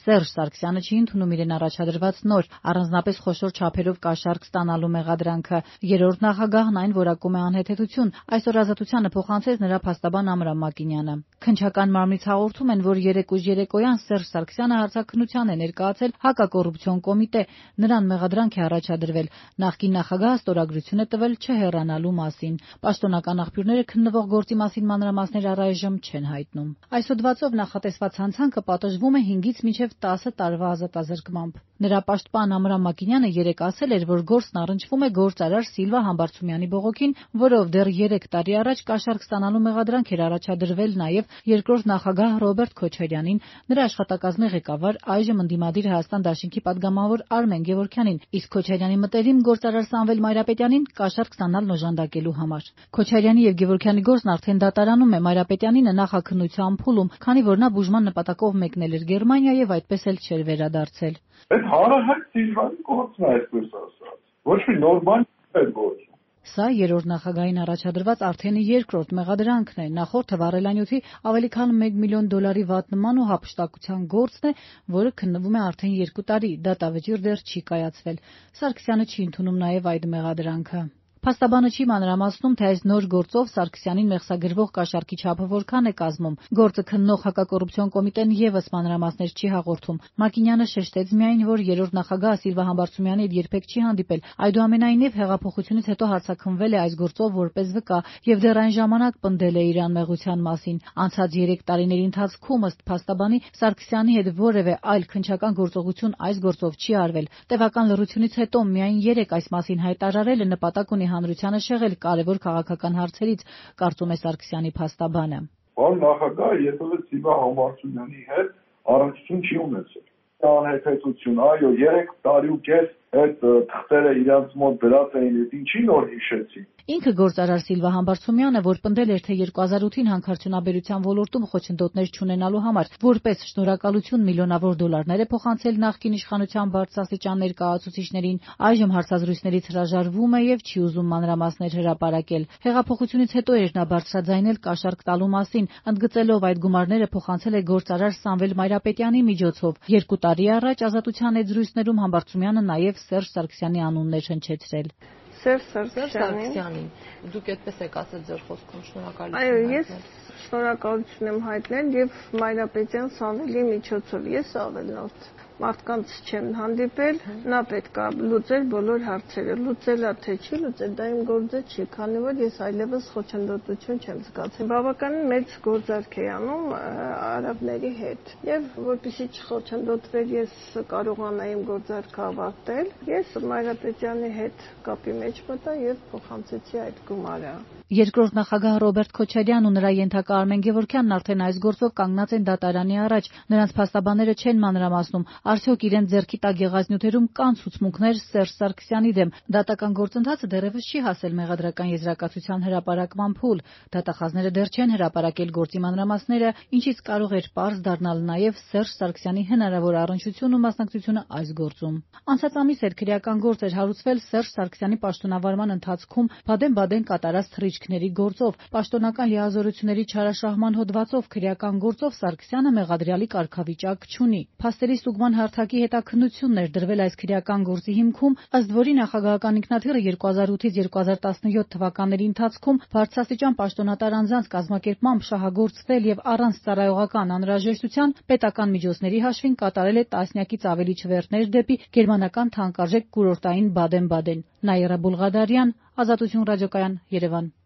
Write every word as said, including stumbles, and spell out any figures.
Սերժ Սարգսյանը չի ընդունում իրեն առաջադրված նոր, առանձնապես խոշոր չափերով կաշառք ստանալու մեղադրանքը։ Երրորդ նախագահն այն որակում է անհեթեթություն, այսօր Ազատությանը փոխանցեց նրա փաստաբան Ամրամ Մակինյանը։ Քննչական մարմնից հաղորդում են, որ երեկ ուժ երեկոյան Սերժ Սարգսյանը հարցաքննության է ներկայացել հակակոռուպցիոն կոմիտե, նրան մեղադրանք է առաջադրվել, նախկին նախագահը ստորագրություն է տվել չհեռանալու մասին։ Պաշտոնական աղբյուրները քննվող գործի մասին մանրամասներ առայժմ չեն հայտնում։ Այս հոդվածով նախատեսված հանցանքը պատժվում է հինգից մինչև տասը տարվա ազատազրկմամբ։ Նրա պաշտպան Ամրամ Մակինյանը երեկ ասել էր, որ գործն առնչվում է գործարար Սիլվա Համբարձումյանի բողոքին, որով դեռ երեք տարի առաջ կաշառք ստանալու մեղադրանք էր առաջադրվել նաև երկրորդ նախագահ Ռոբերտ Քոչարյանին, նրա աշխատակազմի ղեկավար, այժմ ընդդիմադիր Հայաստան դաշինքի պատգամավոր Արմեն Գևորգյանին, իսկ Քոչարյանի մտերիմ գործարար Սամվել Մայրապետյանին կաշառք ստանալն օժանդակելու համար։ Քոչարյանի եւ Գևորգյանի գործն արդեն դատարանում է, Մայրապետյանինը նախաքննության փուլում, քանի որ նա բուժման նպատակով մեկնել էր Գերմանիա եւ այդպես էլ չէր վերադարձել։ Այդ հանրահայտ Սիլվայի գործն է, այսպես ասած։ Ոչ մի նոր բան չէ գործում։ Սա երրորդ նախագահին առաջադրված արդեն երկրորդ մեղադրանքն է։ Նախորդը վառելանյութի ավելի քան մեկ միլիոն դոլարի վատնման ու հափշտակության գործն է, որը քննվում է արդեն երկու տարի, դատավճիռ դեռ չի կայացվել։ Սարգսյանը չի ընդունում նաև այդ մեղադրանքը։ Փաստաբանը չի մանրամասնում, թե այս նոր գործով Սարգսյանին մեղսագրվող կաշառքի չափը որքան է կազմում։ Գործը քննող հակակոռուպցիոն կոմիտեն եւս մանրամասներ չի հաղորդում։ Մակինյանը շեշտեց միայն, որ երրորդ նախագահ Սիլվա Համբարձումյանի հետ երբեք չի հանդիպել, այդուամենայնիվ հեղափոխությունից հետո հարցաքննվել է այս գործով որպես վկա եւ դեռ այն ժամանակ պնդել է իր անմեղության մասին։ Անցած երեք տարիների ընթացքում ըստ փաստաբանի Սարգսյանի հետ որևէ այլ քննչական գործողություն այս գործով չի արվել։ Տևական լռությունից հետո միայն երեք այս մասին հայտարարելը նպատակ ունի հանրությանը շեղել կարևոր քաղաքական հարցերից, կարծում է Սարգսյանի փաստաբանը։ Պարոն նախագահը եկել է Սիլվա Համբարձումյանի հետ առնչություն չի ունեցել։ Անհեթեթություն, այո, երեք տարի ու կես այդ թղթերը իրանց մոտ դրած էին, այդ ինչի նոր հիշեցին։ Ինքը գործարար Սիլվա Համբարձումյանը, որ պնդել էր, թե երկու հազար ութին հանքարդյունաբերության ոլորտում խոչընդոտներ չունենալու համար որպես շնորհակալություն միլիոնավոր դոլարներ է փոխանցել նախկին իշխանության բարձրաստիճան ներկայացուցիչներին, այժմ հարցազրույցներից հրաժարվում է եւ չի ուզում մանրամասներ հրապարակել։ Հեղափոխությունից հետո էր նա բարձրաձայնել կաշառք տալու մասին, ընդգծելով այդ գումարները փոխանցել է գործարար Սամվել Մայրապետյանի միջոցով։ Երկու տարի առաջ Ազատության եզրույցներում Համբարձումյանը նաեւ Սերժ Սարգսյանի անունն էր հնչեցրել։ Սերժ Սարգսյանին։ Դուք այդպես եք ասել ձեր խոսքում, շնորհակալություն։ Այո, ես շնորհակալություն եմ հայտնել եւ Մայրապետյան Սամվելի միջոցով։ Ես ավելնորդ մարդկանց չեմ հանդիպել, նա պետք է լուծել բոլոր հարցերը։ Լուծելա թե չի լուծել, դա իմ գործը չի, քանի որ ես այլևս խոչընդոտություն չեմ զգացել։ Բավականին մեծ գործարք է անում արաբների հետ։ Եվ որպեսզի չխոչընդոտվեր, ես կարողանայի իմ գործարքը ավարտել։ Ես Մայրապետյանի հետ կապի մեջ մտա եւ փոխանցեցի այդ գումարը։ Երկրորդ նախագահ Ռոբերտ Քոչարյանն ու նրա ենթակա Արմեն Գևորգյանն արդեն այս գործով կանգնած են դատարանի առաջ։ Նրանց փաստաբանները չեն մանրամասնում, արդյոք իրենց ձեռքի տակ եղած նյութերում կան ցուցմունքներ Սերժ Սարգսյանի դեմ։ Դատական գործընթացը դեռևս չի հասել մեղադրական եզրակացության հրապարակման փուլ։ Դատախազները դեռ չեն հրապարակել գործի մանրամասները, ինչից կարող էր պարզ դառնալ նաև Սերժ Սարգսյանի հնարավոր առնչությունն ու մասնակցությունը այս գործում։ Անցած ամիս էր քրեական գործ էր հարուցվել Սերժ Սարգսյանի պաշտոնավարման ընթացքում Բադեն-Բադեն կատարած թռիչքների գործով։ Պաշտոնական լիազորությունների չարաշահման հոդվածով քրեական գործով Սարգսյանը մեղադրյալի կարգավիճակ չունի։ Փաստերի ստուգման հարթակի հետաքննությունն էր դրվել այս քրեական գործի հիմքում, ըստ որի նախագահական ինքնաթիռը երկու հազար ութից երկու հազար տասնյոթ թվականների ընթացքում բարձրաստիճան պաշտոնատար անձանց կազմակերպմամբ շահագործվել եւ առանց ծառայողական անհրաժեշտության պետական միջոցների հաշվին կատարել է տասնյակից ավելի չվերթներ դեպի գերմանական թանկարժեք կուրորտային Բադեն-Բադեն։ Նաիրա Բուլղադարյան, Ազատություն ռադիոկայան, Երևան։